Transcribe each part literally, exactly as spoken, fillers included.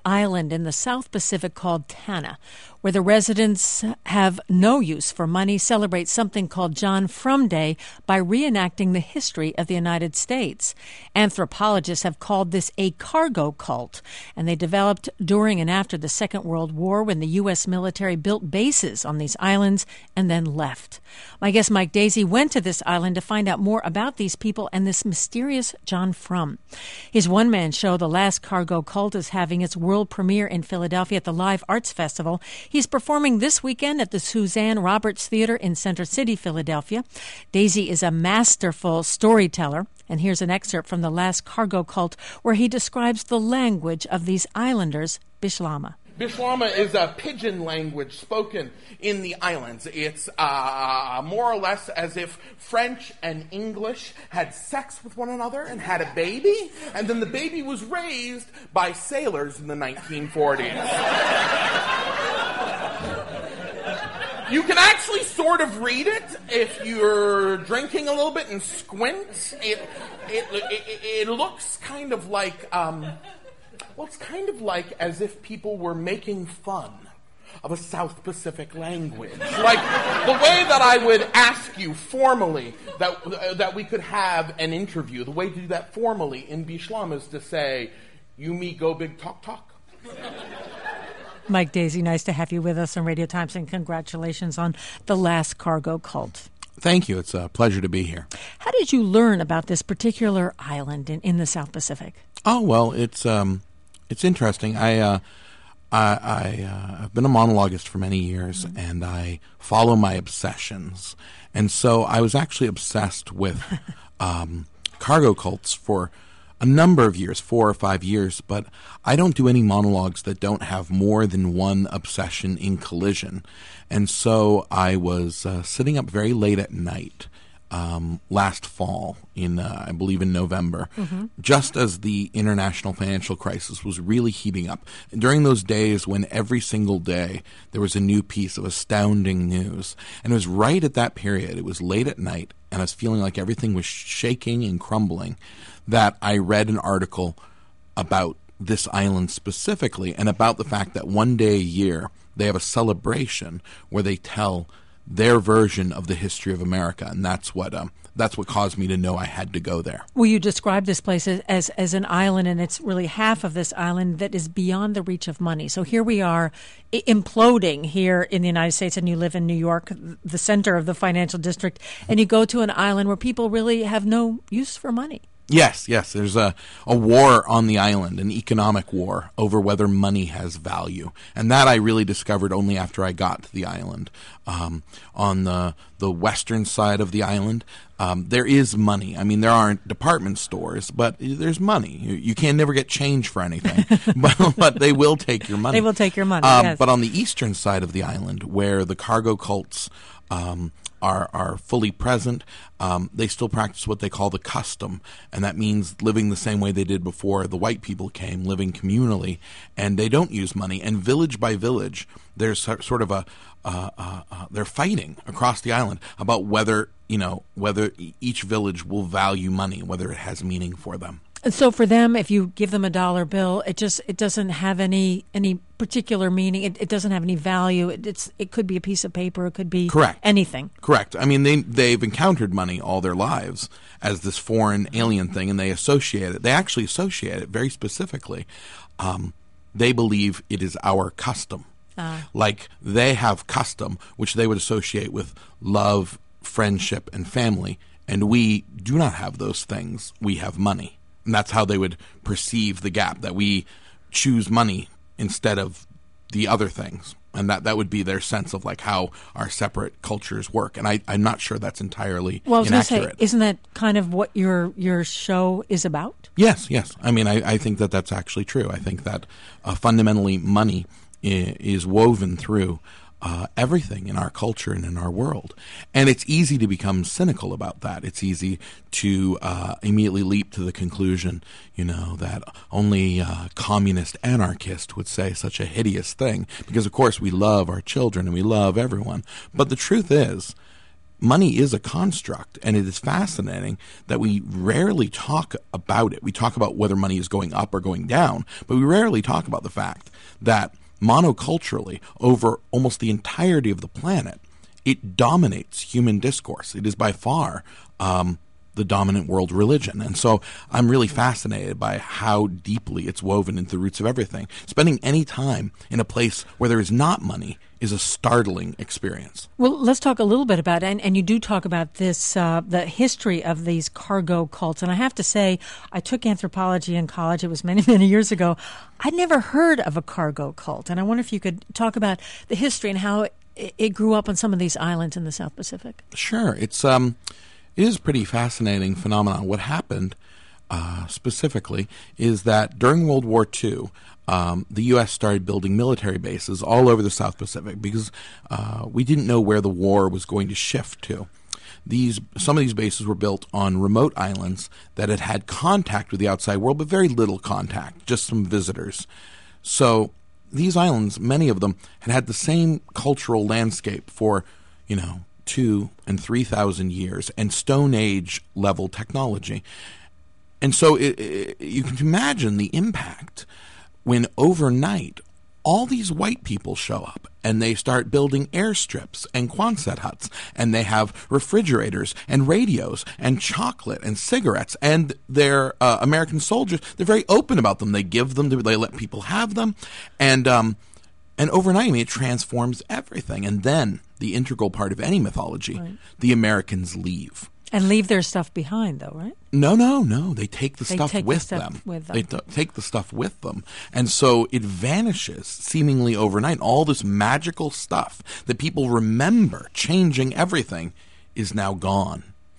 island in the South Pacific called Tanna, where the residents have no use for money, celebrate something called John Frum Day by reenacting the history of the United States. Anthropologists have called this a cargo cult, and they developed during and after the Second World War when the U S military built bases on these islands and then left. My guest Mike Daisey went to this island to find out more about these people and this mysterious John Frum. His one-man show, The Last Cargo Cult, is having its world premiere in Philadelphia at the Live Arts Festival. He's performing this weekend at the Suzanne Roberts Theater in Center City, Philadelphia. Daisey is a masterful storyteller, and here's an excerpt from The Last Cargo Cult where he describes the language of these islanders, Bislama. Bislama is a pidgin language spoken in the islands. It's uh, more or less as if French and English had sex with one another and had a baby, and then the baby was raised by sailors in the nineteen forties. You can actually sort of read it if you're drinking a little bit and squint. It, it, it, it looks kind of like... Um, Well, it's kind of like as if people were making fun of a South Pacific language. Like the way that I would ask you formally that uh, that we could have an interview, the way to do that formally in Bislama is to say, you me go big talk talk. Mike Daisey, nice to have you with us on Radio Times, and congratulations on The Last Cargo Cult. Thank you. It's a pleasure to be here. How did you learn about this particular island in, in the South Pacific? Oh, well, it's um, it's interesting. I, uh, I, I uh, I've been a monologuist for many years, mm-hmm. and I follow my obsessions. And so I was actually obsessed with um, cargo cults for a number of years, four or five years, but I don't do any monologues that don't have more than one obsession in collision. And so I was uh, sitting up very late at night um, last fall, in uh, I believe in November, mm-hmm. just as the international financial crisis was really heating up. And during those days when every single day there was a new piece of astounding news. And it was right at that period, it was late at night, and I was feeling like everything was shaking and crumbling, that I read an article about this island specifically and about the fact that one day a year they have a celebration where they tell their version of the history of America, and that's what um, that's what caused me to know I had to go there. Well, you describe this place as, as as an island, and it's really half of this island that is beyond the reach of money. So here we are I- imploding here in the United States, and you live in New York, the center of the financial district, and you go to an island where people really have no use for money. Yes, yes. There's a, a war on the island, an economic war over whether money has value. And that I really discovered only after I got to the island. Um, on the the western side of the island, um, there is money. I mean, there aren't department stores, but there's money. You, you can never get change for anything, but, but they will take your money. They will take your money, um, yes. But on the eastern side of the island, where the cargo cults um, are are fully present, um, they still practice what they call the custom, and that means living the same way they did before the white people came, living communally, and they don't use money. And village by village, there's sort of a uh, uh, uh, they're fighting across the island about whether you know whether each village will value money, whether it has meaning for them. And so for them, if you give them a dollar bill, it just it doesn't have any any particular meaning. It, it doesn't have any value. It, it's it could be a piece of paper. It could be Correct. anything. Correct. I mean, they they've encountered money all their lives as this foreign alien thing, and they associate it. They actually associate it very specifically. Um, they believe it is our custom. Uh. Like they have custom, which they would associate with love, friendship, and family, and we do not have those things. We have money. And that's how they would perceive the gap, that we choose money instead of the other things. And that, that would be their sense of like how our separate cultures work. And I, I'm not sure that's entirely well, I was inaccurate. Gonna say, isn't that kind of what your your show is about? Yes, yes. I mean, I, I think that that's actually true. I think that uh, fundamentally money I- is woven through Uh, everything in our culture and in our world. And it's easy to become cynical about that. It's easy to uh, immediately leap to the conclusion, you know, that only uh, communist anarchist would say such a hideous thing. Because, of course, we love our children and we love everyone. But the truth is, money is a construct, and it is fascinating that we rarely talk about it. We talk about whether money is going up or going down, but we rarely talk about the fact that monoculturally, over almost the entirety of the planet, it dominates human discourse. It is by far um, the dominant world religion. And so I'm really fascinated by how deeply it's woven into the roots of everything. Spending any time in a place where there is not money is a startling experience. Well, let's talk a little bit about it. And, and you do talk about this, uh, the history of these cargo cults. And I have to say, I took anthropology in college. It was many, many years ago. I'd never heard of a cargo cult. And I wonder if you could talk about the history and how it, it grew up on some of these islands in the South Pacific. Sure. It's um, it is a pretty fascinating phenomenon. What happened uh, specifically is that during World War Two, Um, the U S started building military bases all over the South Pacific because uh, we didn't know where the war was going to shift to. These some of these bases were built on remote islands that had had contact with the outside world, but very little contact, just some visitors. So these islands, many of them, had had the same cultural landscape for, you know, two and three thousand years, and Stone Age level technology. And so it, it, you can imagine the impact when overnight all these white people show up and they start building airstrips and Quonset huts, and they have refrigerators and radios and chocolate and cigarettes, and they're uh, American soldiers. They're very open about them. They give them, they let people have them, and um, and overnight, I mean, it transforms everything. And then the integral part of any mythology, right. The Americans leave. And leave their stuff behind, though, right? No, no, no. They take the they stuff, take with, the stuff them. with them. They t- take the stuff with them. And so it vanishes seemingly overnight. All this magical stuff that people remember changing everything is now gone.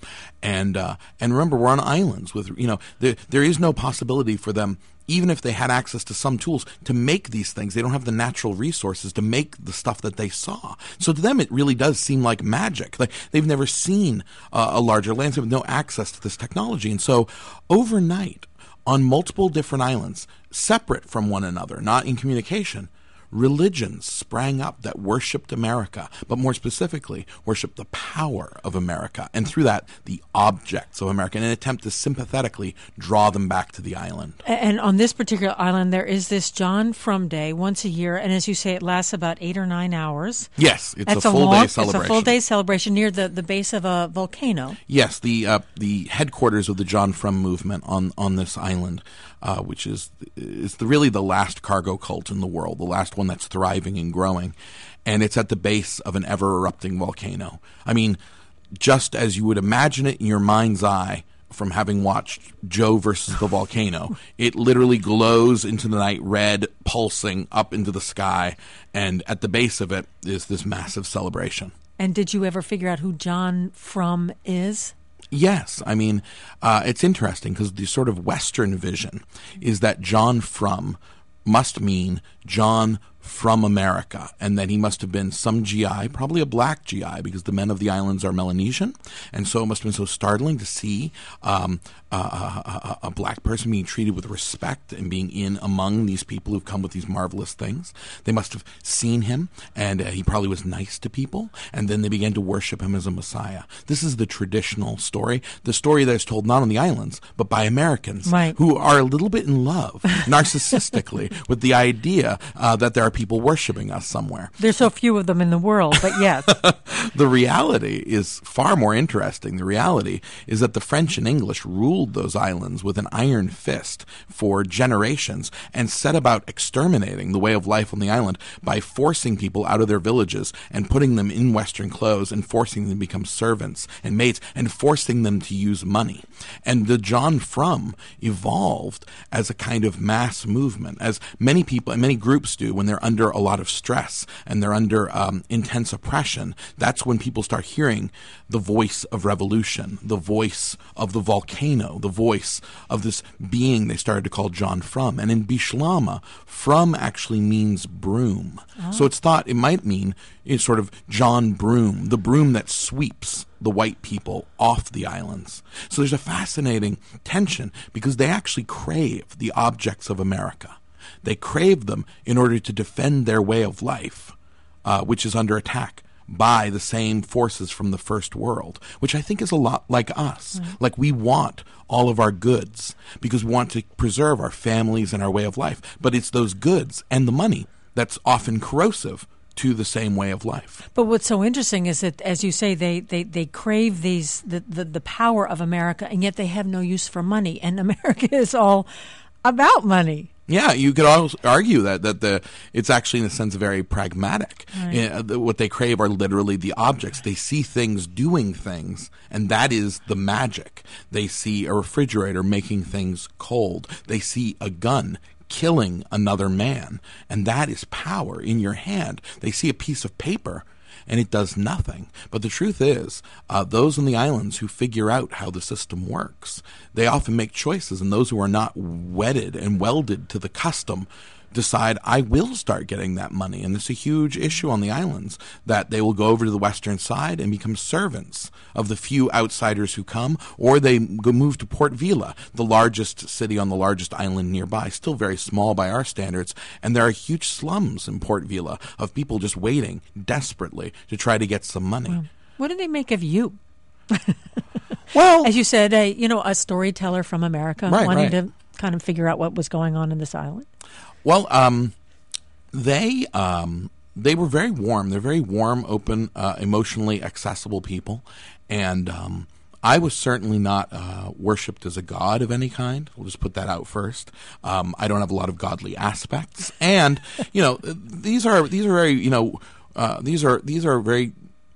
And uh, and remember, we're on islands with, you know, there, there is no possibility for them, even if they had access to some tools, to make these things. They don't have the natural resources to make the stuff that they saw. So to them, it really does seem like magic. Like they've never seen uh, a larger landscape with no access to this technology. And so overnight, on multiple different islands, separate from one another, not in communication, religions sprang up that worshipped America, but more specifically, worshipped the power of America, and through that, the objects of America, in an attempt to sympathetically draw them back to the island. And on this particular island, there is this John Frum Day once a year, and as you say, it lasts about eight or nine hours. Yes, it's That's a full long, day celebration. It's a full day celebration near the, the base of a volcano. Yes, the uh, the headquarters of the John Frum movement on, on this island, uh, which is is the, really the last cargo cult in the world, the last one that's thriving and growing, and it's at the base of an ever-erupting volcano. I mean, just as you would imagine it in your mind's eye from having watched Joe versus the volcano, it literally glows into the night red, pulsing up into the sky, and at the base of it is this massive celebration. And did you ever figure out who John Frum is? Yes. I mean, uh, it's interesting because the sort of Western vision is that John Frum must mean John from America, and that he must have been some G I, probably a black G I, because the men of the islands are Melanesian, and so it must have been so startling to see um, a, a, a black person being treated with respect and being in among these people who've come with these marvelous things. They must have seen him, and uh, he probably was nice to people, and then they began to worship him as a messiah. This is the traditional story, the story that is told not on the islands, but by Americans, right, who are a little bit in love, narcissistically, with the idea uh, that there are people worshiping us somewhere. There's so few of them in the world, but yes. The reality is far more interesting. The reality is that the French and English ruled those islands with an iron fist for generations and set about exterminating the way of life on the island by forcing people out of their villages and putting them in Western clothes and forcing them to become servants and maids and forcing them to use money. And the John Frum evolved as a kind of mass movement, as many people and many groups do when they're under a lot of stress and they're under um, intense oppression. That's when people start hearing the voice of revolution, the voice of the volcano, the voice of this being they started to call John Frum. And in Bislama, Frum actually means broom. Oh. So it's thought it might mean it's sort of John Broom, the broom that sweeps the white people off the islands. So there's a fascinating tension because they actually crave the objects of America. They crave them in order to defend their way of life, uh, which is under attack by the same forces from the first world, which I think is a lot like us. Right. Like we want all of our goods because we want to preserve our families and our way of life. But it's those goods and the money that's often corrosive to the same way of life. But what's so interesting is that, as you say, they, they, they crave these the, the, the power of America, and yet they have no use for money. And America is all about money. Yeah, you could also argue that that the it's actually in a sense very pragmatic. Right. Uh, the, what they crave are literally the objects. They see things doing things, and that is the magic. They see a refrigerator making things cold. They see a gun killing another man, and that is power in your hand. They see a piece of paper and it does nothing. But the truth is, uh, those on the islands who figure out how the system works, they often make choices, and those who are not wedded and welded to the custom decide, I will start getting that money. And it's a huge issue on the islands that they will go over to the western side and become servants of the few outsiders who come, or they go move to Port Vila, the largest city on the largest island nearby, still very small by our standards. And there are huge slums in Port Vila of people just waiting desperately to try to get some money. Well, what do they make of you? Well, as you said, a, you know, a storyteller from America, right, wanting right. to kind of figure out what was going on in this island. Well, um, they um, they were very warm. They're very warm, open, uh, emotionally accessible people, and um, I was certainly not uh, worshipped as a god of any kind. We'll just put that out first. Um, I don't have a lot of godly aspects, and you know, these are these are very you know uh, these are these are very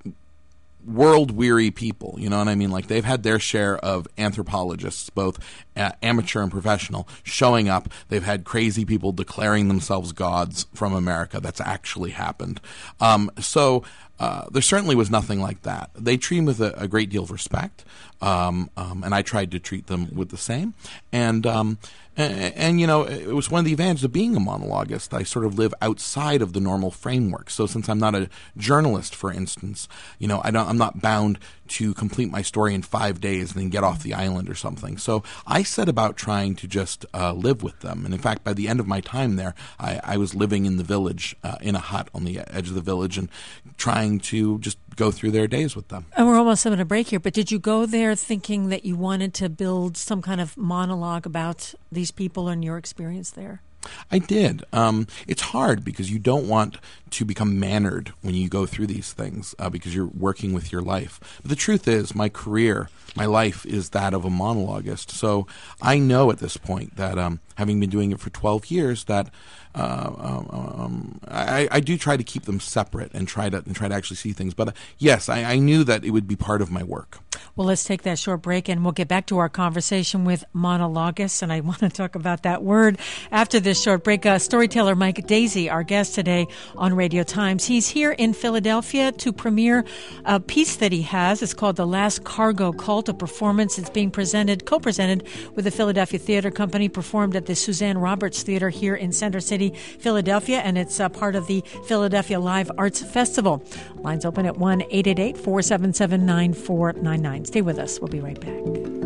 world-weary people, you know what I mean? Like, they've had their share of anthropologists, both uh, amateur and professional, showing up. They've had crazy people declaring themselves gods from America. That's actually happened. Um, so uh, there certainly was nothing like that. They treat me with a, a great deal of respect, um, um, and I tried to treat them with the same. And, um, and, and, you know, it was one of the advantages of being a monologuist. I sort of live outside of the normal framework. So since I'm not a journalist, for instance, you know, I don't, I'm not bound to complete my story in five days and then get off the island or something. So I set about trying to just uh, live with them. And in fact, by the end of my time there, I, I was living in the village, uh, in a hut on the edge of the village, and trying to just go through their days with them. And we're almost having a break here, but did you go there thinking that you wanted to build some kind of monologue about these people and your experience there? I did. Um, it's hard because you don't want to become mannered when you go through these things uh, because you're working with your life. But the truth is, my career, my life is that of a monologuist. So I know at this point that, um, having been doing it for twelve years, that uh, um, I, I do try to keep them separate and try to and try to actually see things. But uh, yes, I, I knew that it would be part of my work. Well, let's take that short break, and we'll get back to our conversation with monologuists, and I want to talk about that word after this short break. Uh, storyteller Mike Daisey, our guest today on Radio Times. He's here in Philadelphia to premiere a piece that he has. It's called The Last Cargo Cult, a performance. It's being presented, co-presented with the Philadelphia Theater Company, performed at the Suzanne Roberts Theater here in Center City, Philadelphia, and it's uh, part of the Philadelphia Live Arts Festival. Lines open at one eight eight eight, four seven seven, nine four nine nine. Stay with us. We'll be right back.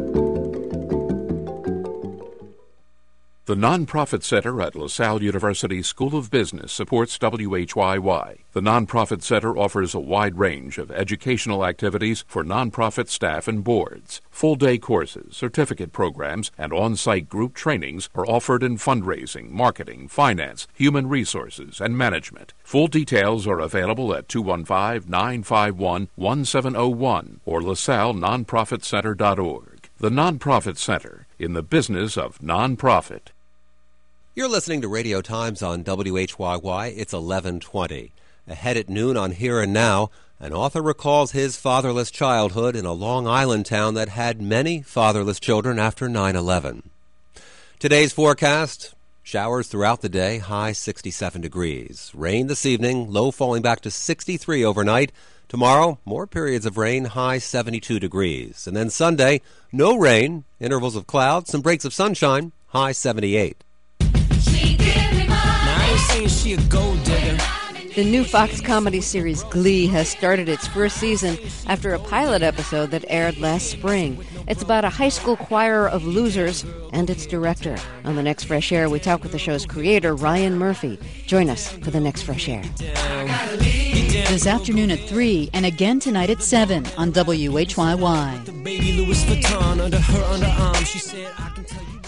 The Nonprofit Center at LaSalle University School of Business supports W H Y Y. The Nonprofit Center offers a wide range of educational activities for nonprofit staff and boards. Full-day courses, certificate programs, and on-site group trainings are offered in fundraising, marketing, finance, human resources, and management. Full details are available at two one five, nine five one, one seven zero one or lasalle nonprofit center dot org. The Nonprofit Center, in the business of nonprofit. You're listening to Radio Times on W H Y Y. It's eleven twenty. Ahead at noon on Here and Now, an author recalls his fatherless childhood in a Long Island town that had many fatherless children after nine eleven. Today's forecast, showers throughout the day, high sixty-seven degrees. Rain this evening, low falling back to sixty-three overnight. Tomorrow, more periods of rain, high seventy-two degrees. And then Sunday, no rain, intervals of clouds, some breaks of sunshine, high seventy-eight. She give me money. Now, I ain't saying she a gold digger. The new Fox comedy series Glee has started its first season after a pilot episode that aired last spring. It's about a high school choir of losers and its director. On the Next Fresh Air, we talk with the show's creator, Ryan Murphy. Join us for the Next Fresh Air. Down, This afternoon at three and again tonight at seven on W H Y Y. Baby Louis Vuitton under her underarm. She said, I can tell you rock.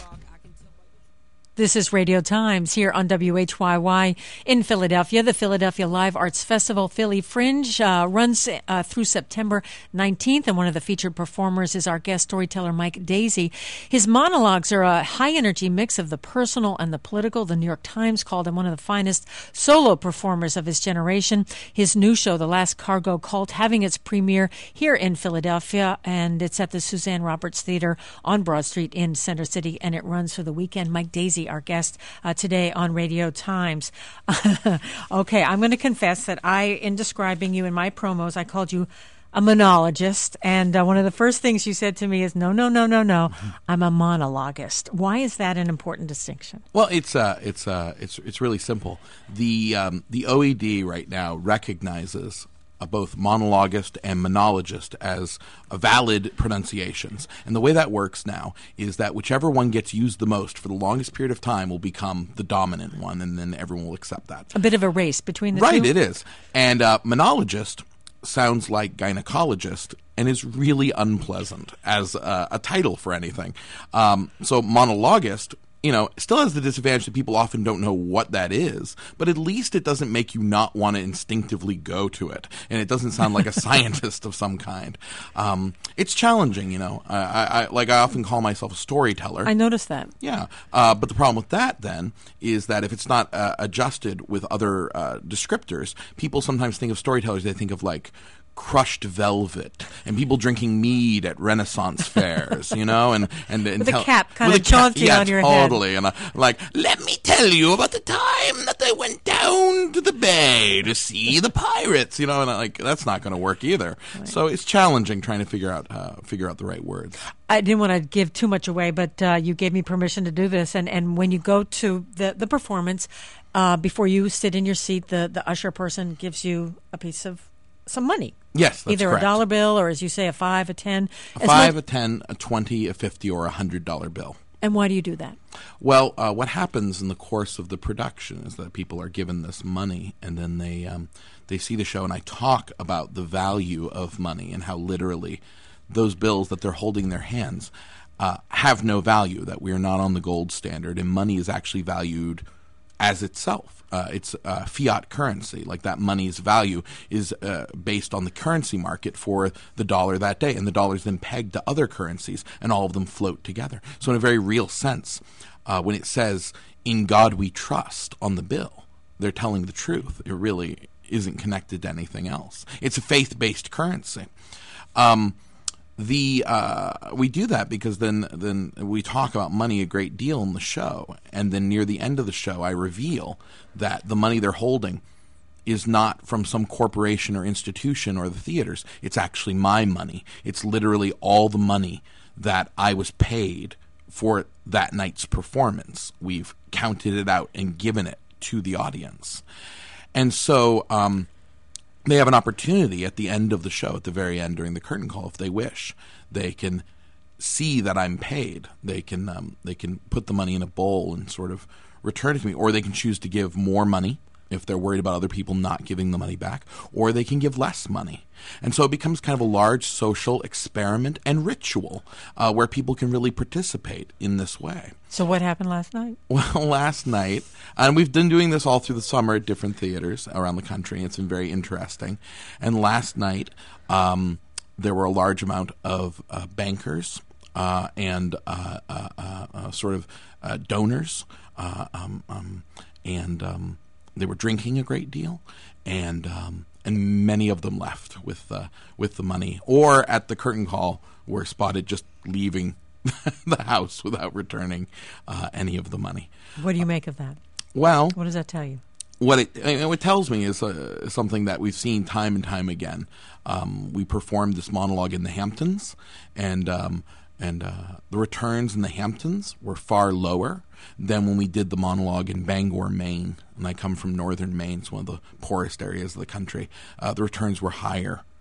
This is Radio Times here on W H Y Y in Philadelphia. The Philadelphia Live Arts Festival Philly Fringe uh, runs uh, through September nineteenth, and one of the featured performers is our guest storyteller Mike Daisey. His monologues are a high-energy mix of the personal and the political. The New York Times called him one of the finest solo performers of his generation. His new show, The Last Cargo Cult, having its premiere here in Philadelphia, and it's at the Suzanne Roberts Theater on Broad Street in Center City, and it runs for the weekend. Mike Daisey, our guest uh, today on Radio Times. Okay, I'm going to confess that I, in describing you in my promos, I called you a monologist, and uh, one of the first things you said to me is, no, no, no, no, no, I'm a monologuist. Why is that an important distinction? Well, it's uh, it's uh, it's it's really simple. The um, the O E D right now recognizes Uh, both monologist and monologist as uh, valid pronunciations. And the way that works now is that whichever one gets used the most for the longest period of time will become the dominant one, and then everyone will accept that. A bit of a race between the right, two? Right, it is. And uh, monologist sounds like gynecologist and is really unpleasant as uh, a title for anything. Um, so monologist, you know, still has the disadvantage that people often don't know what that is, but at least it doesn't make you not want to instinctively go to it, and it doesn't sound like a scientist of some kind. Um, it's challenging, you know. I, I, like I often call myself a storyteller. I noticed that. Yeah, uh, but the problem with that then is that if it's not uh, adjusted with other uh, descriptors, people sometimes think of storytellers, they think of like crushed velvet and people drinking mead at Renaissance fairs, you know, and and, and with tell, a cap kind with of a cap, jaunty yeah, on your totally. head. And uh, like, let me tell you about the time that they went down to the bay to see the pirates, you know, and uh, like that's not going to work either. Right. So it's challenging trying to figure out uh, figure out the right words. I didn't want to give too much away, but uh, you gave me permission to do this, and, and when you go to the the performance, uh, before you sit in your seat, the the usher person gives you a piece of some money. Yes, that's either correct. a dollar bill or, as you say, a five, a ten. A five, much- a ten, a twenty, a fifty, or a hundred dollar bill. And why do you do that? Well, uh, what happens in the course of the production is that people are given this money, and then they um, they see the show, and I talk about the value of money and how literally those bills that they're holding in their hands uh, have no value, that we are not on the gold standard, and money is actually valued as itself. Uh, it's uh, fiat currency, like that money's value is uh, based on the currency market for the dollar that day, and the dollar is then pegged to other currencies, and all of them float together. So in a very real sense, uh, when it says, "In God we trust" on the bill, they're telling the truth. It really isn't connected to anything else. It's a faith-based currency. Um, The uh, we do that because then then we talk about money a great deal in the show, and then near the end of the show, I reveal that the money they're holding is not from some corporation or institution or the theaters. It's actually my money. It's literally all the money that I was paid for that night's performance. We've counted it out and given it to the audience, and so. Um, They have an opportunity at the end of the show, at the very end during the curtain call, if they wish. They can see that I'm paid. They can um, they can put the money in a bowl and sort of return it to me, or they can choose to give more money if they're worried about other people not giving the money back, or they can give less money. And so it becomes kind of a large social experiment and ritual uh, where people can really participate in this way. So what happened last night? Well, last night, and we've been doing this all through the summer at different theaters around the country. It's been very interesting. And last night, um, there were a large amount of uh, bankers uh, and uh, uh, uh, uh, sort of uh, donors, uh, um, um, and um, they were drinking a great deal, and um, and many of them left with uh, with the money, or at the curtain call were spotted just leaving the house without returning uh, any of the money. What do you make of that? Well, what does that tell you? What it, what it tells me is uh, something that we've seen time and time again. Um, we performed this monologue in the Hamptons, and um, and uh, the returns in the Hamptons were far lower than when we did the monologue in Bangor, Maine. And I come from northern Maine, it's one of the poorest areas of the country. Uh, the returns were higher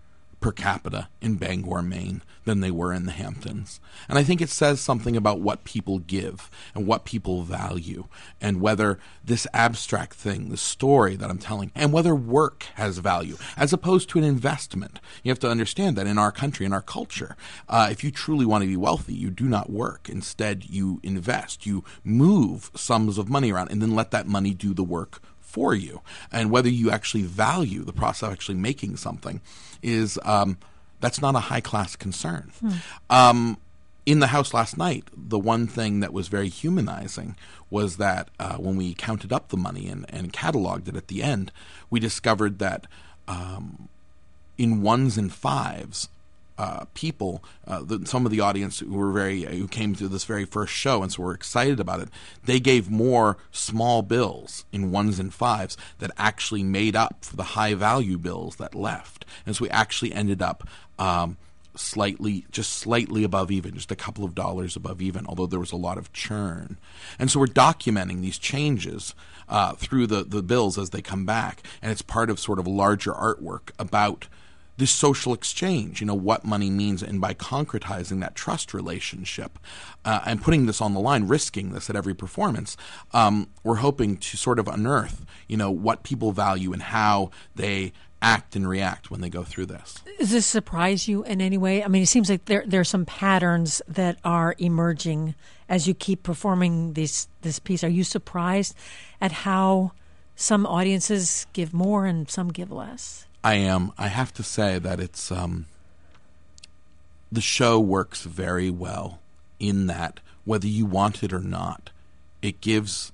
per capita in Bangor, Maine than they were in the Hamptons. And I think it says something about what people give and what people value, and whether this abstract thing, the story that I'm telling, and whether work has value as opposed to an investment. You have to understand that in our country, in our culture, uh, if you truly want to be wealthy, you do not work. Instead, you invest. You move sums of money around and then let that money do the work for you. And whether you actually value the process of actually making something is um, that's not a high-class concern. Hmm. Um, in the house last night, the one thing that was very humanizing was that uh, when we counted up the money and, and cataloged it at the end, we discovered that um, in ones and fives, Uh, people, uh, the, some of the audience who were very, uh, who came to this very first show and so were excited about it, they gave more small bills in ones and fives that actually made up for the high value bills that left. And so we actually ended up um, slightly, just slightly above even, just a couple of dollars above even, although there was a lot of churn. And so we're documenting these changes uh, through the, the bills as they come back, and it's part of sort of larger artwork about this social exchange, you know, what money means, and by concretizing that trust relationship uh, and putting this on the line, risking this at every performance, um, we're hoping to sort of unearth, you know, what people value and how they act and react when they go through this. Does this surprise you in any way? I mean, it seems like there there are some patterns that are emerging as you keep performing this this piece. Are you surprised at how some audiences give more and some give less? I am. I have to say that it's um, the show works very well in that whether you want it or not, it gives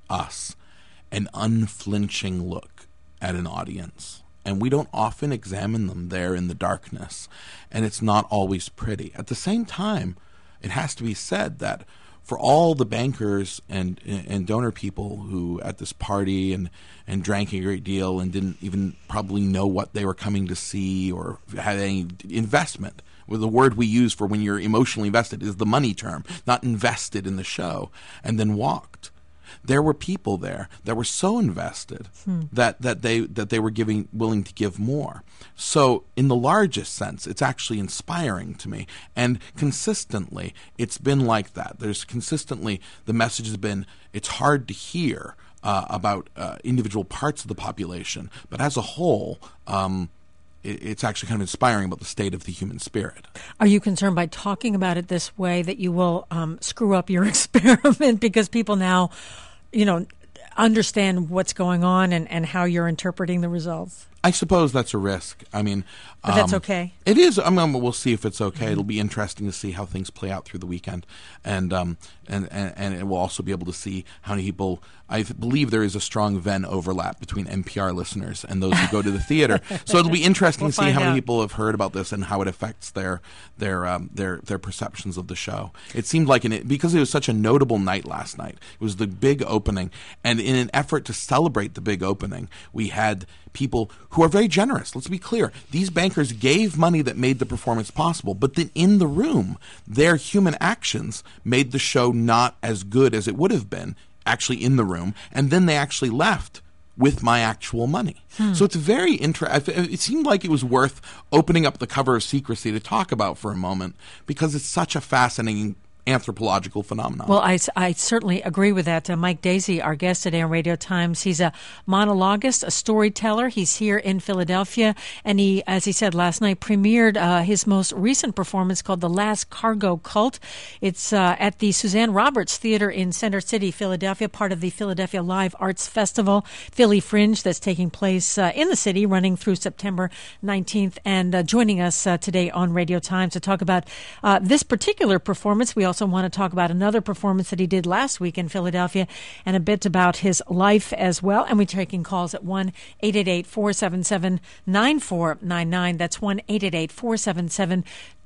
us an unflinching look at an audience. And we don't often examine them there in the darkness, and it's not always pretty. At the same time, it has to be said that for all the bankers and and donor people who at this party and, and drank a great deal and didn't even probably know what they were coming to see or had any investment, well, the word we use for when you're emotionally invested is the money term, not invested in the show, and then walked. There were people there that were so invested hmm. that, that they that they were giving willing to give more. So in the largest sense, it's actually inspiring to me. And consistently, it's been like that. There's consistently, the message has been, it's hard to hear uh, about uh, individual parts of the population, but as a whole, um, it, it's actually kind of inspiring about the state of the human spirit. Are you concerned by talking about it this way that you will um, screw up your experiment because people now, you know, understand what's going on and, and how you're interpreting the results? I suppose that's a risk. I mean, but that's um, okay. It is. I mean, we'll see if it's okay. Mm-hmm. It'll be interesting to see how things play out through the weekend, and um, and, and and it will also be able to see how many people. I believe there is a strong Venn overlap between N P R listeners and those who go to the theater. So it'll be interesting we'll to see how many out. people have heard about this and how it affects their their um, their their perceptions of the show. It seemed like an because it was such a notable night last night. It was the big opening, and in an effort to celebrate the big opening, we had people who are very generous. Let's be clear. These bankers gave money that made the performance possible, but then in the room, their human actions made the show not as good as it would have been actually in the room, and then they actually left with my actual money. Hmm. So it's very interesting. It seemed like it was worth opening up the cover of Secrecy to talk about for a moment because it's such a fascinating anthropological phenomenon. Well, I, I certainly agree with that. Uh, Mike Daisey, our guest today on Radio Times, he's a monologuist, a storyteller. He's here in Philadelphia, and he, as he said last night, premiered uh, his most recent performance called The Last Cargo Cult. It's uh, at the Suzanne Roberts Theater in Center City, Philadelphia, part of the Philadelphia Live Arts Festival, Philly Fringe, that's taking place uh, in the city, running through September nineteenth. And uh, joining us uh, today on Radio Times to talk about uh, this particular performance, we also want to talk about another performance that he did last week in Philadelphia and a bit about his life as well. And we're taking calls at one eight eight eight, four seven seven, nine four nine nine. That's one eight eight eight, four seven seven,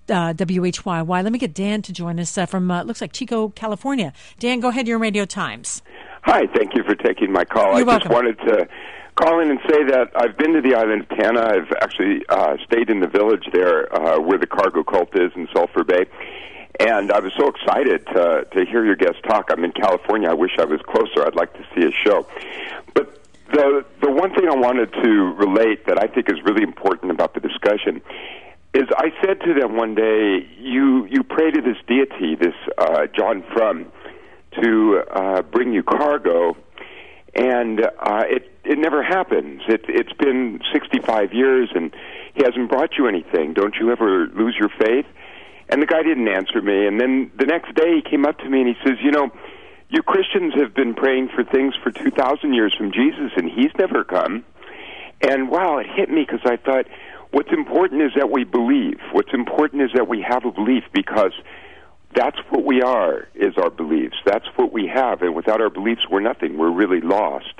W H Y Y. Let me get Dan to join us uh, from, uh, looks like Chico, California. Dan, go ahead. You're on Radio Times. Hi. Thank you for taking my call. You're I welcome. just wanted to call in and say that I've been to the island of Tanna. I've actually uh, stayed in the village there uh, where the Cargo Cult is in Sulphur Bay. And I was so excited to, to hear your guest talk. I'm in California. I wish I was closer. I'd like to see a show. But the the one thing I wanted to relate that I think is really important about the discussion, is I said to them one day, you you pray to this deity, this uh, John Frum, to uh, bring you cargo, and uh, it it never happens. It, it's been sixty-five years, and he hasn't brought you anything. Don't you ever lose your faith? And the guy didn't answer me. And then the next day he came up to me and he says, you know, you Christians have been praying for things for two thousand years from Jesus, and he's never come. And wow, it hit me because I thought, what's important is that we believe. What's important is that we have a belief, because that's what we are, is our beliefs. That's what we have. And without our beliefs, we're nothing. We're really lost.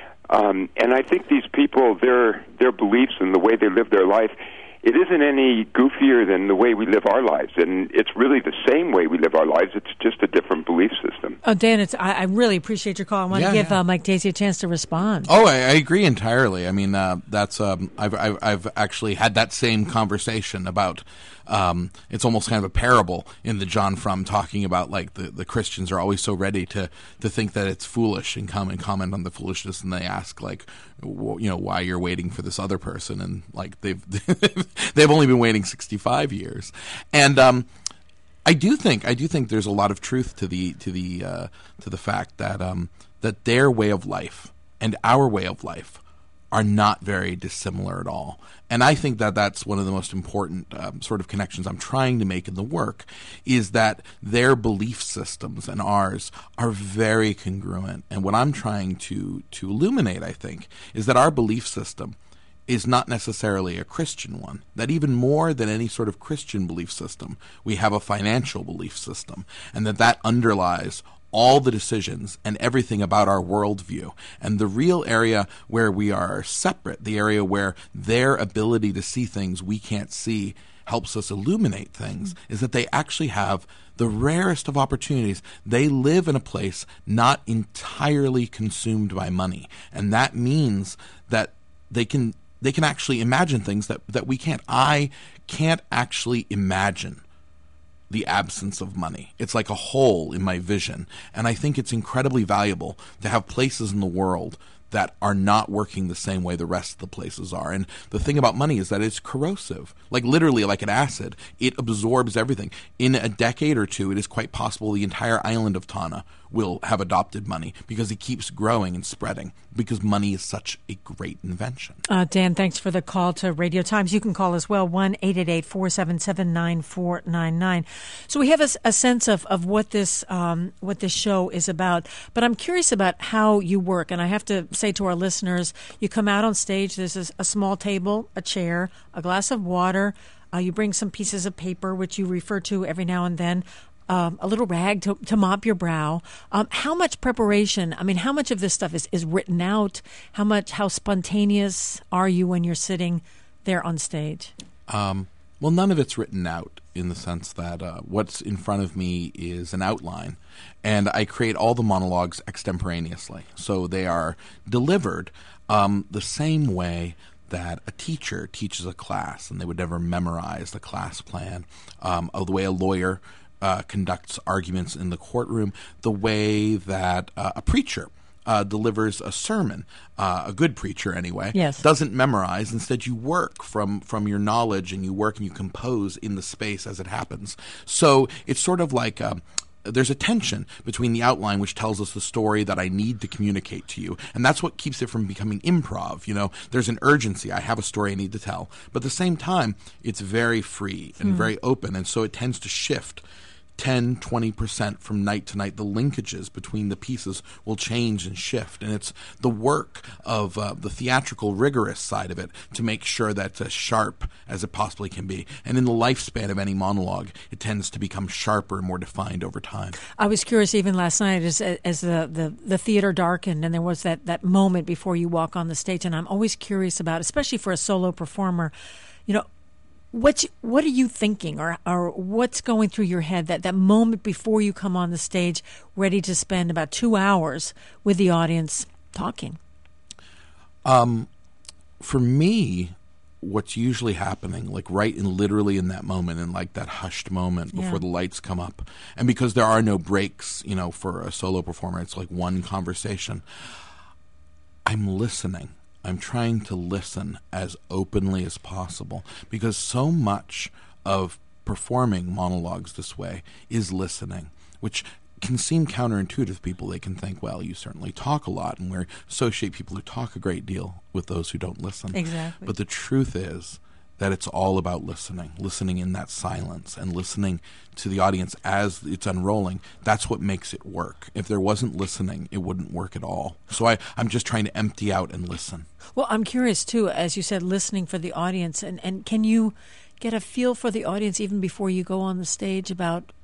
Um, and I think these people, their their beliefs and the way they live their life, it isn't any goofier than the way we live our lives. And it's really the same way we live our lives. It's just a different belief system. Oh, Dan, it's, I, I really appreciate your call. I want Yeah, to give yeah. uh, Mike Daisey a chance to respond. Oh, I, I agree entirely. I mean, uh, that's um, I've, I've I've actually had that same conversation about. Um, it's almost kind of a parable in the John Frum, talking about like the, the Christians are always so ready to, to think that it's foolish and come and comment on the foolishness, and they ask like, w- you know, why you're waiting for this other person, and like they've they've only been waiting sixty-five years, and um, I do think I do think there's a lot of truth to the to the uh, to the fact that um, that their way of life and our way of life are not very dissimilar at all. And I think that that's one of the most important um, sort of connections I'm trying to make in the work, is that their belief systems and ours are very congruent. And what I'm trying to, to illuminate, I think, is that our belief system is not necessarily a Christian one, that even more than any sort of Christian belief system, we have a financial belief system, and that that underlies all the decisions and everything about our worldview. And the real area where we are separate, the area where their ability to see things we can't see helps us illuminate things, is that they actually have the rarest of opportunities. They live in a place not entirely consumed by money. And that means that they can they can actually imagine things that, that we can't. I can't actually imagine the absence of money. It's like a hole in my vision. And I think it's incredibly valuable to have places in the world that are not working the same way the rest of the places are. And the thing about money is that it's corrosive. Like literally like an acid. It absorbs everything. In a decade or two, it is quite possible the entire island of Tana will have adopted money, because it keeps growing and spreading, because money is such a great invention. Uh, Dan, thanks for the call to Radio Times. You can call as well, one eight eight eight, four seven seven, nine four nine nine. So we have a, a sense of, of what this um, what this show is about, but I'm curious about how you work. And I have to say to our listeners, you come out on stage, there's a, a small table, a chair, a glass of water, uh, you bring some pieces of paper, which you refer to every now and then, Um, a little rag to, to mop your brow. Um, how much preparation, I mean, how much of this stuff is, is written out? How much, how spontaneous are you when you're sitting there on stage? Um, well, none of it's written out, in the sense that uh, what's in front of me is an outline, and I create all the monologues extemporaneously. So they are delivered um, the same way that a teacher teaches a class, and they would never memorize the class plan, um, of the way a lawyer Uh, conducts arguments in the courtroom, the way that uh, a preacher uh, delivers a sermon, uh, a good preacher anyway, yes. doesn't memorize. Instead, you work from, from your knowledge, and you work and you compose in the space as it happens. So it's sort of like um, there's a tension between the outline, which tells us the story that I need to communicate to you, and that's what keeps it from becoming improv. You know, there's an urgency. I have a story I need to tell, but at the same time, it's very free and Hmm. very open, and so it tends to shift ten, twenty percent from night to night. The linkages between the pieces will change and shift. And it's the work of uh, the theatrical, rigorous side of it to make sure that's as sharp as it possibly can be. And in the lifespan of any monologue, it tends to become sharper and more defined over time. I was curious even last night as as the, the, the theater darkened and there was that, that moment before you walk on the stage. And I'm always curious about, especially for a solo performer, you know, What's, what are you thinking, or, or what's going through your head that, that moment before you come on the stage, ready to spend about two hours with the audience talking? Um, for me, what's usually happening, like right in literally in that moment, in like that hushed moment before Yeah. the lights come up, and because there are no breaks, you know, for a solo performer, it's like one conversation. I'm listening. I'm trying to listen as openly as possible, because so much of performing monologues this way is listening, which can seem counterintuitive to people. They can think, well, you certainly talk a lot, and we associate people who talk a great deal with those who don't listen. Exactly. But the truth is that it's all about listening, listening in that silence and listening to the audience as it's unrolling. That's what makes it work. If there wasn't listening, it wouldn't work at all. So I, I'm just trying to empty out and listen. Well, I'm curious, too, as you said, listening for the audience. And, and can you get a feel for the audience even before you go on the stage about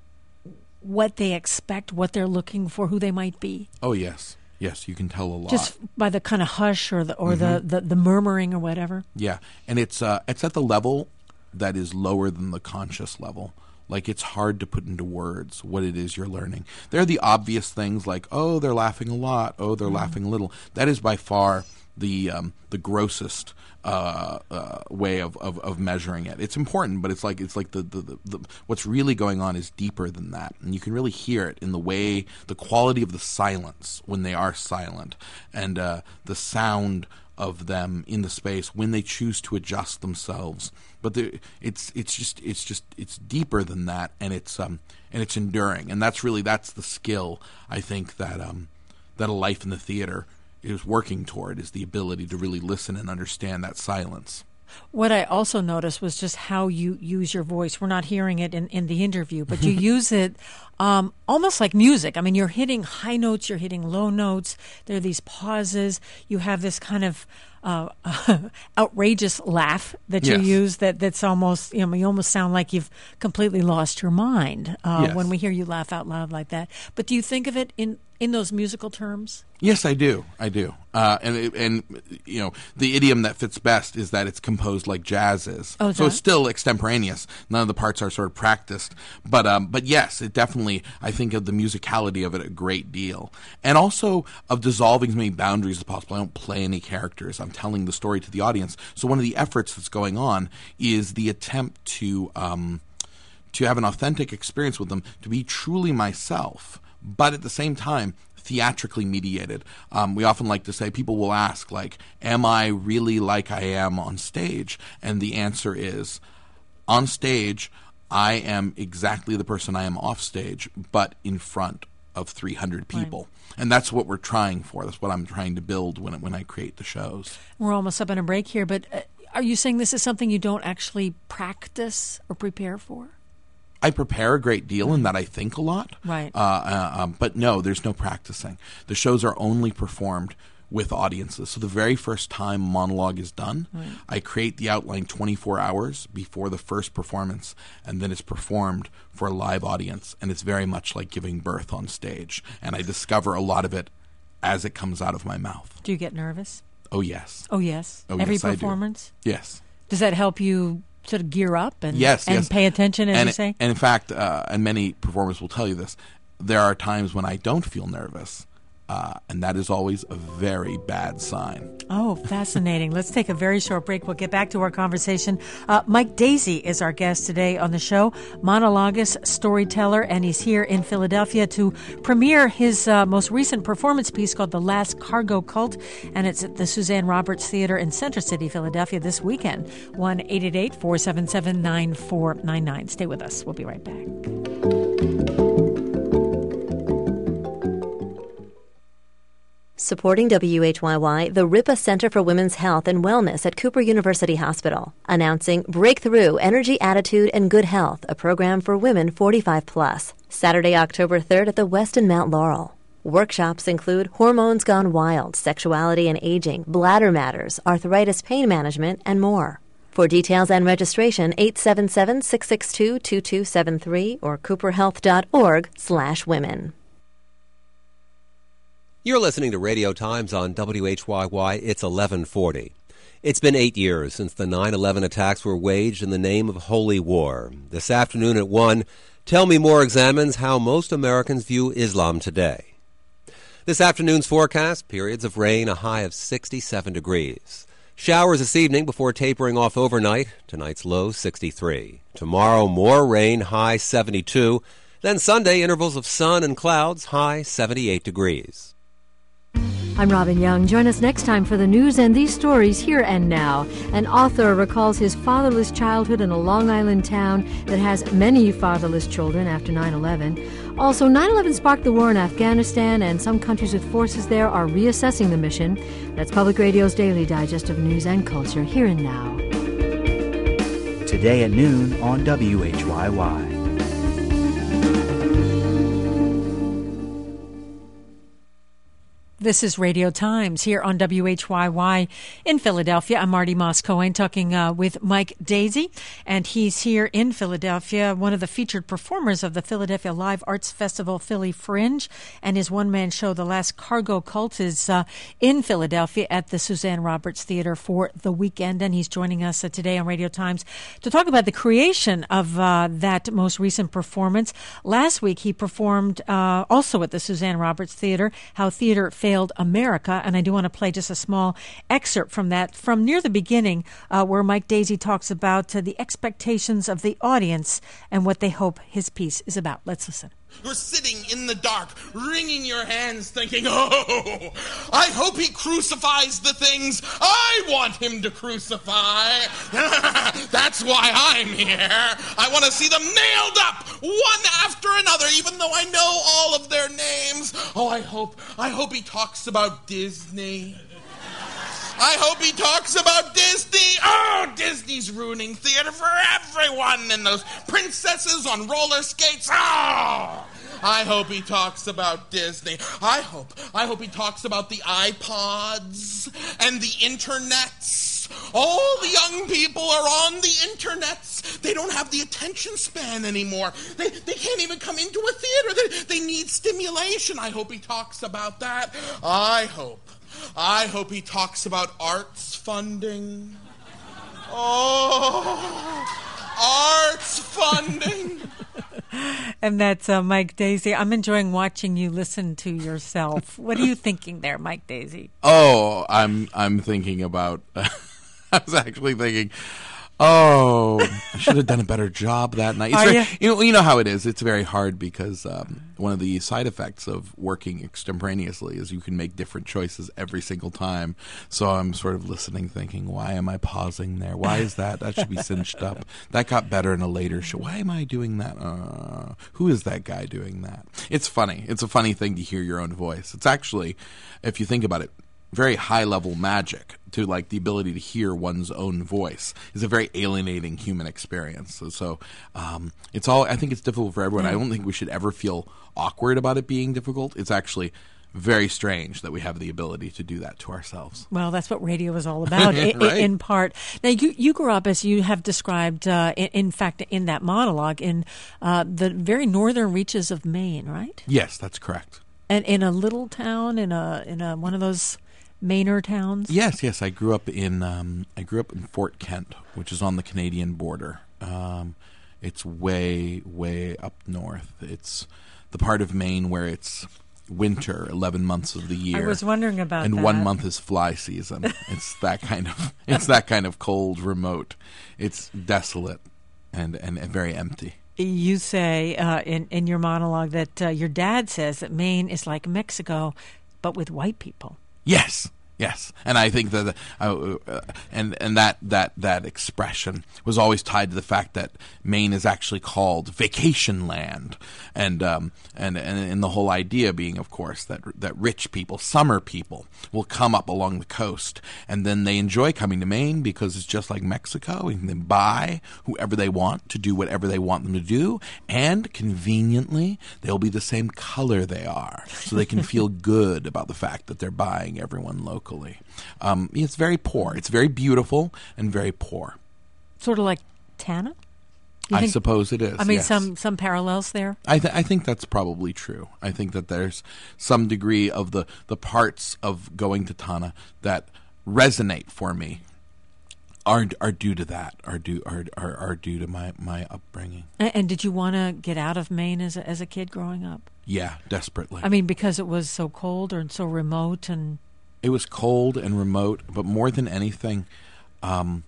what they expect, what they're looking for, who they might be? Oh, yes. Yes, you can tell a lot. Just by the kind of hush or the or Mm-hmm. the, the, the murmuring or whatever? Yeah, and it's uh, it's at the level that is lower than the conscious level. Like, it's hard to put into words what it is you're learning. There are the obvious things like, oh, they're laughing a lot, oh, they're mm-hmm. laughing a little. That is by far the um, the grossest uh, uh, way of, of, of measuring it. It's important, but it's like it's like the, the, the, the what's really going on is deeper than that, and you can really hear it in the way, the quality of the silence when they are silent, and uh, the sound of them in the space when they choose to adjust themselves. But it's it's just it's just it's deeper than that, and it's um and it's enduring, and that's really that's the skill I think that um that a life in the theater is working toward, is the ability to really listen and understand that silence. What I also noticed was just how you use your voice. We're not hearing it in, in the interview, but you use it um, almost like music. I mean, you're hitting high notes, you're hitting low notes. There are these pauses. You have this kind of uh, outrageous laugh that you Yes. use that, that's almost, you know, you almost sound like you've completely lost your mind uh, Yes. when we hear you laugh out loud like that. But do you think of it in, in those musical terms? Yes, I do. I do. Uh, and, it- and, you know, the idiom that fits best is that it's composed like jazz is. Oh, is so that? it's still extemporaneous. None of the parts are sort of practiced. But, um, but yes, it definitely, I think of the musicality of it a great deal. And also of dissolving as many boundaries as possible. I don't play any characters. I'm telling the story to the audience. So one of the efforts that's going on is the attempt to, um, to have an authentic experience with them, to be truly myself, but at the same time, theatrically mediated. Um, we often like to say, people will ask, like, am I really like I am on stage? And the answer is, on stage, I am exactly the person I am off stage, but in front of three hundred people. Right. And that's what we're trying for. That's what I'm trying to build when when I create the shows. We're almost up on a break here, but uh, are you saying this is something you don't actually practice or prepare for? I prepare a great deal in that I think a lot. Right. Uh, uh, um, but no, there's no practicing. The shows are only performed with audiences. So the very first time monologue is done, right. I create the outline twenty-four hours before the first performance, and then it's performed for a live audience. And it's very much like giving birth on stage. And I discover a lot of it as it comes out of my mouth. Do you get nervous? Oh, yes. Oh, yes. Oh, Every yes, I do. performance? Yes. Does that help you sort of gear up and, yes, and yes. pay attention, as and, you say? And in fact, uh, and many performers will tell you this, there are times when I don't feel nervous, uh, and that is always a very bad sign. Oh, fascinating. Let's take a very short break. We'll get back to our conversation. Uh, Mike Daisey is our guest today on the show, monologuist, storyteller, and he's here in Philadelphia to premiere his uh, most recent performance piece called The Last Cargo Cult, and it's at the Suzanne Roberts Theater in Center City, Philadelphia this weekend. one eight eight eight, four seven seven, nine four nine nine. Stay with us. We'll be right back. Supporting W H Y Y, the Ripa Center for Women's Health and Wellness at Cooper University Hospital, announcing Breakthrough Energy, Attitude, and Good Health, a program for women forty-five plus. Saturday, October third at the Westin Mount Laurel. Workshops include Hormones Gone Wild, Sexuality and Aging, Bladder Matters, Arthritis Pain Management, and more. For details and registration, eight seven seven, six six two, two two seven three or cooperhealth.org slash women. You're listening to Radio Times on W H Y Y. It's eleven forty. It's been eight years since the nine eleven attacks were waged in the name of holy war. This afternoon at one, Tell Me More examines how most Americans view Islam today. This afternoon's forecast, periods of rain, a high of sixty-seven degrees. Showers this evening before tapering off overnight. Tonight's low, sixty-three. Tomorrow, more rain, high seventy-two. Then Sunday, intervals of sun and clouds, high seventy-eight degrees. I'm Robin Young. Join us next time for the news and these stories here and now. An author recalls his fatherless childhood in a Long Island town that has many fatherless children after nine eleven. Also, nine eleven sparked the war in Afghanistan, and some countries with forces there are reassessing the mission. That's Public Radio's daily digest of news and culture here and now. Today at noon on W H Y Y. This is Radio Times here on W H Y Y in Philadelphia. I'm Marty Moss-Cohen talking uh, with Mike Daisey, and he's here in Philadelphia, one of the featured performers of the Philadelphia Live Arts Festival Philly Fringe, and his one-man show, The Last Cargo Cult, is uh, in Philadelphia at the Suzanne Roberts Theater for the weekend, and he's joining us uh, today on Radio Times to talk about the creation of uh, that most recent performance. Last week, he performed uh, also at the Suzanne Roberts Theater, How Theater Failed America, and I do want to play just a small excerpt from that from near the beginning uh, where Mike Daisey talks about uh, the expectations of the audience and what they hope his piece is about. Let's listen. You're sitting in the dark, wringing your hands, thinking, oh, I hope he crucifies the things I want him to crucify. That's why I'm here. I want to see them nailed up, one after another, even though I know all of their names. Oh, I hope, I hope he talks about Disney. I hope he talks about Disney. Oh, Disney's ruining theater for everyone, and those princesses on roller skates. Oh, I hope he talks about Disney. I hope, I hope he talks about the iPods and the internets. All the young people are on the internets. They don't have the attention span anymore. They, they can't even come into a theater. They, they need stimulation. I hope he talks about that. I hope. I hope he talks about arts funding. Oh, arts funding. And that's uh, Mike Daisey. I'm enjoying watching you listen to yourself. What are you thinking there, Mike Daisey? Oh, I'm I'm thinking about. Uh, I was actually thinking. Oh, I should have done a better job that night. It's Are very, you? you know, you know how it is. It's very hard because um, one of the side effects of working extemporaneously is you can make different choices every single time. So I'm sort of listening, thinking, why am I pausing there? Why is that? That should be cinched up. That got better in a later show. Why am I doing that? Uh, who is that guy doing that? It's funny. It's a funny thing to hear your own voice. It's actually, if you think about it, very high-level magic to, like, the ability to hear one's own voice is a very alienating human experience. So, so um, it's all. I think it's difficult for everyone. I don't think we should ever feel awkward about it being difficult. It's actually very strange that we have the ability to do that to ourselves. Well, that's what radio is all about, in, Right. in part. Now, you, you grew up, as you have described, uh, in, in fact, in that monologue, in uh, the very northern reaches of Maine, right? Yes, that's correct. And in a little town, in a in a one of those Mainer towns? Yes, yes. I grew up in um, I grew up in Fort Kent, which is on the Canadian border. Um, it's way, way up north. It's the part of Maine where it's winter, eleven months of the year. I was wondering about and that. And one month is fly season. It's that kind of it's that kind of cold, remote. It's desolate and, and, and very empty. You say uh, in, in your monologue that uh, your dad says that Maine is like Mexico, but with white people. Yes, yes, and I think that uh, uh, and and that, that that expression was always tied to the fact that Maine is actually called vacation land, and um, and, and and the whole idea being, of course, that that rich people, summer people, will come up along the coast, and then they enjoy coming to Maine because it's just like Mexico, and they buy whoever they want to do whatever they want them to do, and conveniently they'll be the same color they are, so they can feel good about the fact that they're buying everyone locally. Um, it's very poor. It's very beautiful and very poor. Sort of like Tana? You I think- suppose it is. I mean, yes. some, some parallels there? I, th- I think that's probably true. I think that there's some degree of the, the parts of going to Tana that resonate for me are are due to that, are due are are, are due to my, my upbringing. And, and did you want to get out of Maine as a, as a kid growing up? Yeah, desperately. I mean, because it was so cold or so remote and... It was cold and remote, but more than anything, um,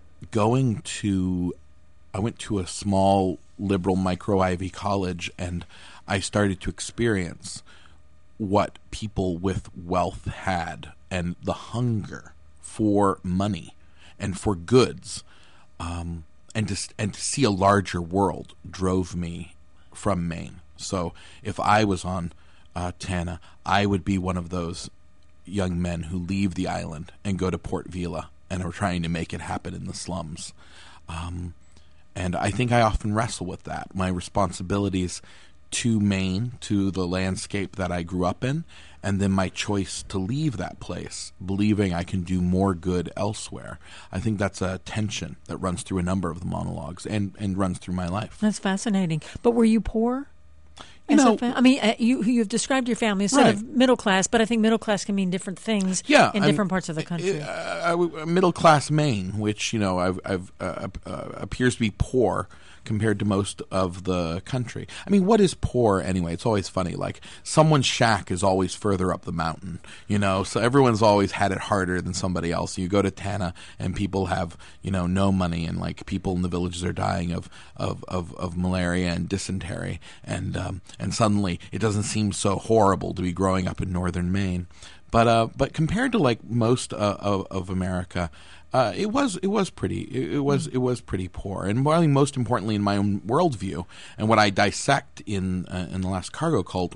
going to, I went to a small liberal micro Ivy college, and I started to experience what people with wealth had, and the hunger for money and for goods, um, and to and to see a larger world drove me from Maine. So if I was on uh, Tanna, I would be one of those young men who leave the island and go to Port Vila and are trying to make it happen in the slums. Um, and I think I often wrestle with that, my responsibilities to Maine, to the landscape that I grew up in, and then my choice to leave that place, believing I can do more good elsewhere. I think that's a tension that runs through a number of the monologues and, and runs through my life. That's fascinating. But were you poor? You know, fa- I mean, uh, you, you've described your family as sort right. of middle class, but I think middle class can mean different things yeah, in I'm, different parts of the country. Uh, middle class Maine, which, you know, I've, I've, uh, uh, appears to be poor compared to most of the country. I mean, what is poor anyway? It's always funny. Like, someone's shack is always further up the mountain, you know, so everyone's always had it harder than somebody else. You go to Tanna and people have, you know, no money, and like people in the villages are dying of, of, of, of malaria and dysentery, and um, and suddenly it doesn't seem so horrible to be growing up in northern Maine. But uh, but compared to like most uh, of, of America, uh, it was it was pretty it, it was it was pretty poor. And probably most importantly, in my own worldview and what I dissect in uh, in the last Cargo Cult,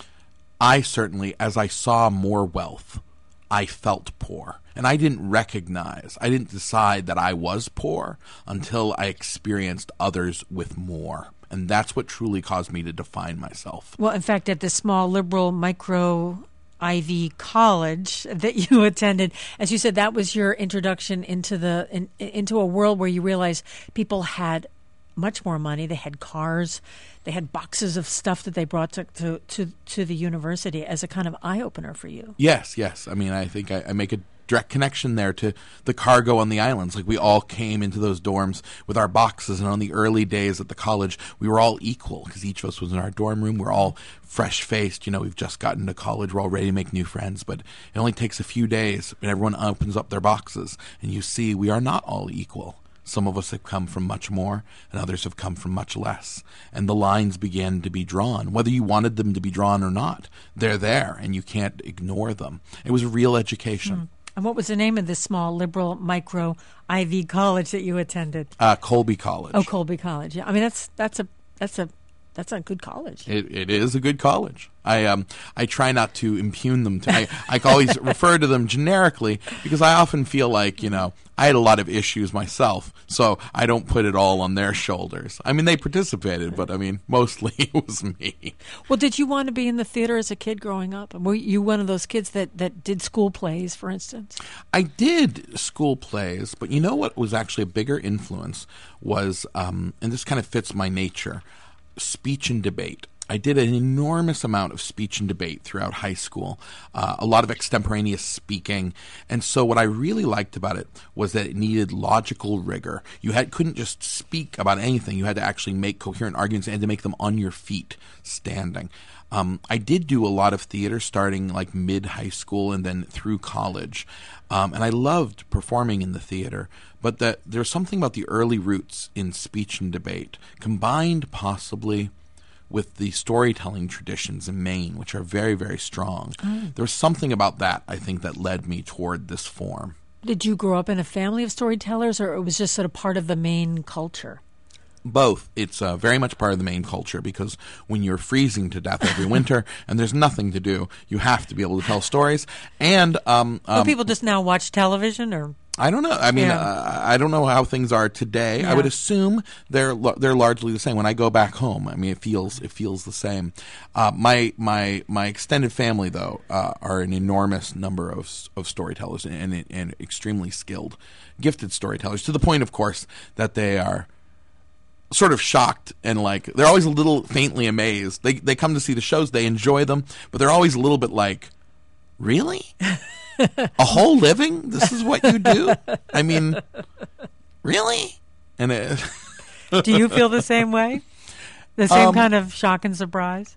I certainly, as I saw more wealth, I felt poor, and I didn't recognize, I didn't decide that I was poor until I experienced others with more. And that's what truly caused me to define myself. Well, in fact, at the small liberal micro Ivy college that you attended, as you said, that was your introduction into the in, into a world where you realized people had much more money. They had cars, they had boxes of stuff that they brought to to to, to the university as a kind of eye opener for you. Yes, yes. I mean, I think I, I make a direct connection there to the cargo on the islands. Like, we all came into those dorms with our boxes, and on the early days at the college, we were all equal because each of us was in our dorm room. We're all fresh-faced. You know, we've just gotten to college. We're all ready to make new friends, but it only takes a few days, and everyone opens up their boxes, and you see we are not all equal. Some of us have come from much more, and others have come from much less. And the lines began to be drawn. Whether you wanted them to be drawn or not, they're there, and you can't ignore them. It was a real education. Mm. And what was the name of this small liberal micro Ivy college that you attended? Uh, Colby College. Oh, Colby College. Yeah, I mean that's that's a that's a that's a good college. It, it is a good college. I um I try not to impugn them. To, I I always refer to them generically because I often feel like, you know, I had a lot of issues myself, so I don't put it all on their shoulders. I mean, they participated, but I mean, mostly it was me. Well, did you want to be in the theater as a kid growing up? Were you one of those kids that, that did school plays, for instance? I did school plays, but you know what was actually a bigger influence was, um, and this kind of fits my nature, speech and debate. I did an enormous amount of speech and debate throughout high school, uh, a lot of extemporaneous speaking. And so what I really liked about it was that it needed logical rigor. You had couldn't just speak about anything. You had to actually make coherent arguments and to make them on your feet, standing. Um, I did do a lot of theater starting like mid-high school and then through college. Um, and I loved performing in the theater. But that there's something about the early roots in speech and debate, combined possibly with the storytelling traditions in Maine, which are very, very strong. Mm. There was something about that, I think, that led me toward this form. Did you grow up in a family of storytellers, or it was just sort of part of the Maine culture? Both. It's uh, very much part of the Maine culture because when you're freezing to death every winter and there's nothing to do, you have to be able to tell stories. And um, um, well, people just now watch television, or I don't know. I mean, yeah. uh, I don't know how things are today. Yeah. I would assume they're they're largely the same. When I go back home, I mean, it feels it feels the same. Uh, my my my extended family, though, uh, are an enormous number of of storytellers and, and and extremely skilled, gifted storytellers. To the point, of course, that they are sort of shocked and like they're always a little faintly amazed. They they come to see the shows, they enjoy them, but they're always a little bit like, really? A whole living? This is what you do? I mean, really? And it do you feel the same way? The same um, kind of shock and surprise?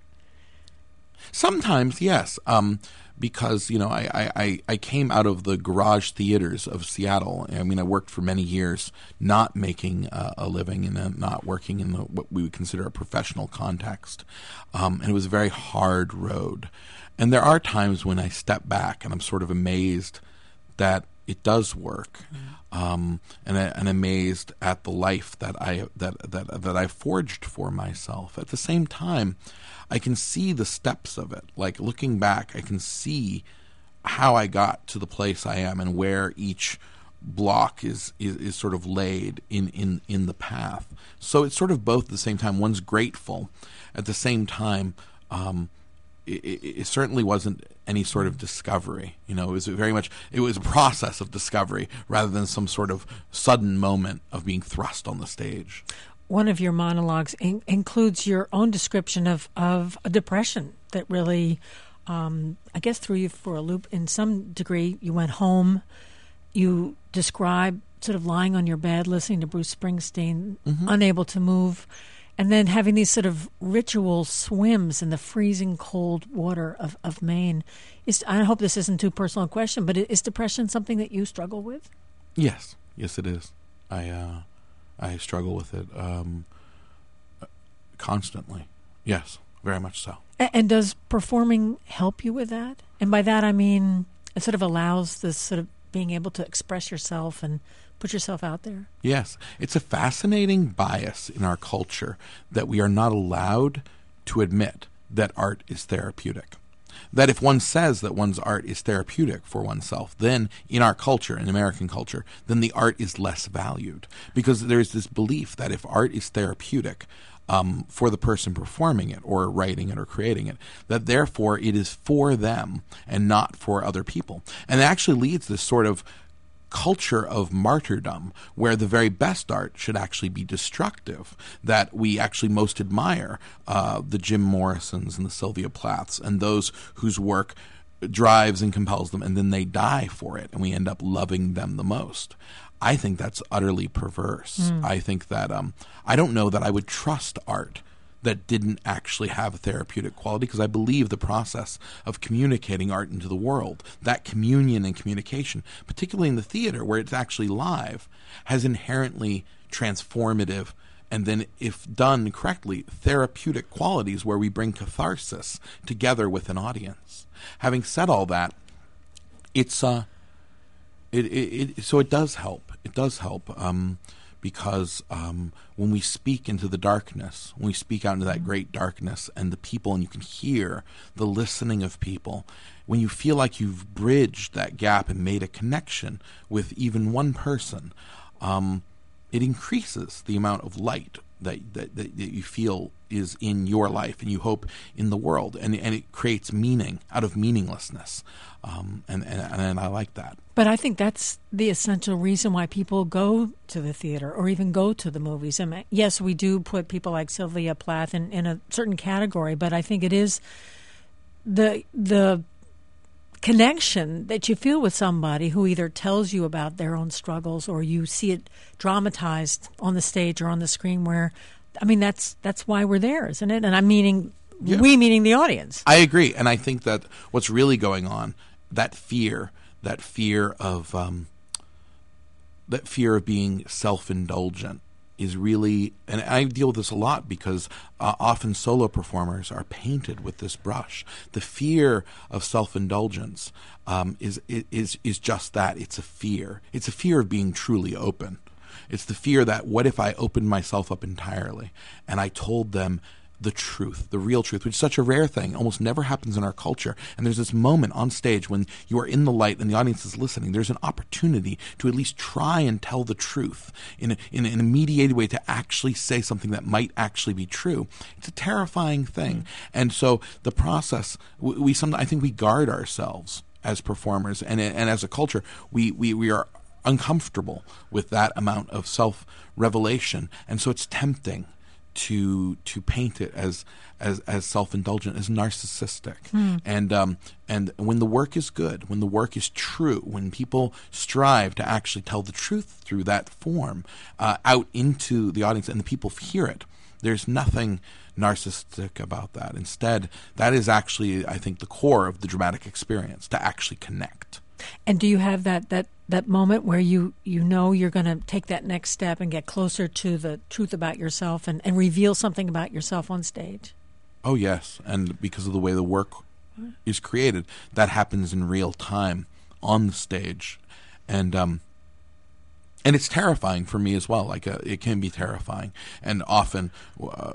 Sometimes, yes. Um, because, you know, I, I, I came out of the garage theaters of Seattle. I mean, I worked for many years not making uh, a living and uh, not working in the, what we would consider a professional context. Um, and it was a very hard road. And there are times when I step back and I'm sort of amazed that it does work, mm. um, and, I, and amazed at the life that I that, that that I forged for myself. At the same time, I can see the steps of it. Like looking back, I can see how I got to the place I am and where each block is, is, is sort of laid in, in, in the path. So it's sort of both at the same time. One's grateful. At the same time, um, it, it, it certainly wasn't any sort of discovery. You know, it was very much, it was a process of discovery rather than some sort of sudden moment of being thrust on the stage. One of your monologues in- includes your own description of, of a depression that really, um, I guess, threw you for a loop in some degree. You went home. You describe sort of lying on your bed, listening to Bruce Springsteen, mm-hmm. unable to move, and then having these sort of ritual swims in the freezing cold water of, of Maine. Is, I hope this isn't too personal a question, but is depression something that you struggle with? Yes. Yes, it is. I uh, I struggle with it um, constantly. Yes, very much so. And, and does performing help you with that? And by that I mean it sort of allows this sort of being able to express yourself and put yourself out there? Yes. It's a fascinating bias in our culture that we are not allowed to admit that art is therapeutic. That if one says that one's art is therapeutic for oneself, then in our culture, in American culture, then the art is less valued. Because there's this belief that if art is therapeutic, Um, for the person performing it or writing it or creating it, that therefore it is for them and not for other people. And it actually leads to this sort of culture of martyrdom where the very best art should actually be destructive, that we actually most admire uh, the Jim Morrisons and the Sylvia Plaths and those whose work drives and compels them, and then they die for it, and we end up loving them the most. I think that's utterly perverse. Mm. I think that um, I don't know that I would trust art that didn't actually have a therapeutic quality, because I believe the process of communicating art into the world, that communion and communication, particularly in the theater where it's actually live, has inherently transformative and then, if done correctly, therapeutic qualities where we bring catharsis together with an audience. Having said all that, it's uh, it, it, it so it does help. It does help um, because um, when we speak into the darkness, when we speak out into that great darkness, and the people, and you can hear the listening of people, when you feel like you've bridged that gap and made a connection with even one person, um, it increases the amount of light that, that that you feel is in your life, and you hope in the world, and and it creates meaning out of meaninglessness, um, and, and and I like that. But I think that's the essential reason why people go to the theater or even go to the movies. I mean, yes, we do put people like Sylvia Plath in, in a certain category, but I think it is the the connection that you feel with somebody who either tells you about their own struggles or you see it dramatized on the stage or on the screen where, I mean, that's that's why we're there, isn't it? And I'm meaning, yeah. we meaning the audience. I agree. And I think that what's really going on, that fear, that fear of, um, that fear of being self-indulgent is really, and I deal with this a lot because uh, often solo performers are painted with this brush. The fear of self-indulgence um, is is is just that. It's a fear. It's a fear of being truly open. It's the fear that what if I opened myself up entirely and I told them the truth, the real truth, which is such a rare thing, almost never happens in our culture. And there's this moment on stage when you are in the light and the audience is listening. There's an opportunity to at least try and tell the truth in a, in, a, in a mediated way, to actually say something that might actually be true. It's a terrifying thing. Mm-hmm. And so the process, we, we some, I think we guard ourselves as performers, and and as a culture, we, we, we are uncomfortable with that amount of self-revelation. And so it's tempting to to paint it as as as self-indulgent, as narcissistic. Mm. And um and when the work is good, when the work is true, when people strive to actually tell the truth through that form uh, out into the audience and the people hear it, there's nothing narcissistic about that. Instead, that is actually, I think, the core of the dramatic experience, to actually connect. And do you have that that that moment where you, you know you're going to take that next step and get closer to the truth about yourself and, and reveal something about yourself on stage? Oh, yes. And because of the way the work is created, that happens in real time on the stage. And um, and it's terrifying for me as well. Like uh, it can be terrifying, and often uh,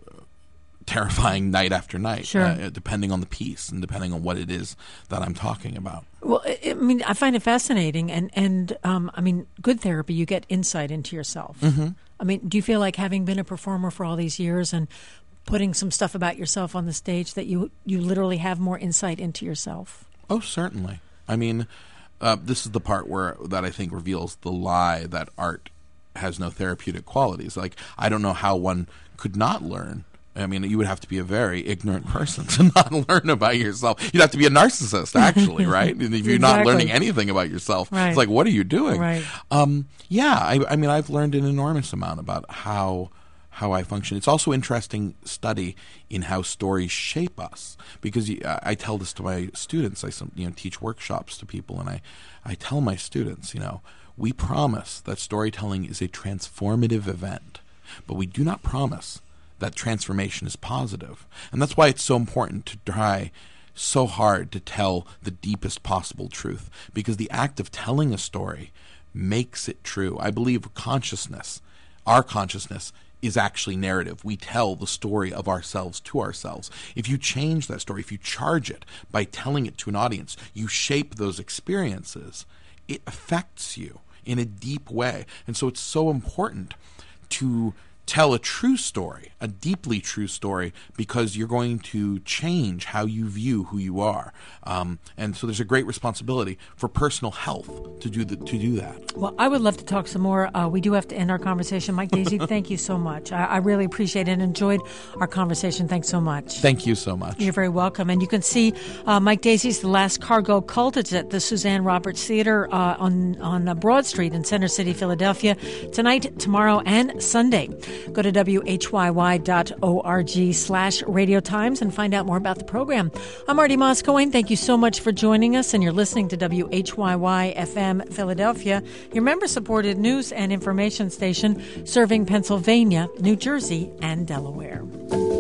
terrifying night after night, sure. uh, depending on the piece and depending on what it is that I'm talking about. Well, I I mean, I find it fascinating, and and um, I mean, good therapy, you get insight into yourself. Mm-hmm. I mean, do you feel like, having been a performer for all these years and putting some stuff about yourself on the stage, that you you literally have more insight into yourself? Oh, certainly. I mean, uh, this is the part where that I think reveals the lie that art has no therapeutic qualities. Like, I don't know how one could not learn. I mean, you would have to be a very ignorant person to not learn about yourself. You'd have to be a narcissist, actually, right? And if you're Exactly. not learning anything about yourself, Right. it's like, what are you doing? Right. Um, yeah, I, I mean, I've learned an enormous amount about how how I function. It's also interesting study in how stories shape us, because you, I, I tell this to my students. I some, you know teach workshops to people, and I, I tell my students, you know, we promise that storytelling is a transformative event, but we do not promise that transformation is positive. And that's why it's so important to try so hard to tell the deepest possible truth, because the act of telling a story makes it true. I believe consciousness, our consciousness, is actually narrative. We tell the story of ourselves to ourselves. If you change that story, if you charge it by telling it to an audience, you shape those experiences. It affects you in a deep way. And so it's so important to tell a true story, a deeply true story, because you're going to change how you view who you are. Um, and so there's a great responsibility for personal health to do the, to do that. Well, I would love to talk some more. Uh, we do have to end our conversation. Mike Daisey, thank you so much. I, I really appreciate it and enjoyed our conversation. Thanks so much. Thank you so much. You're very welcome. And you can see uh, Mike Daisey's The Last Cargo Cult. It's at the Suzanne Roberts Theater uh, on, on uh, Broad Street in Center City, Philadelphia, tonight, tomorrow, and Sunday. Go to W H Y Y dot org slash Radio Times and find out more about the program. I'm Marty Moscowane. Thank you so much for joining us, and you're listening to W H Y Y F M Philadelphia, your member-supported news and information station serving Pennsylvania, New Jersey, and Delaware.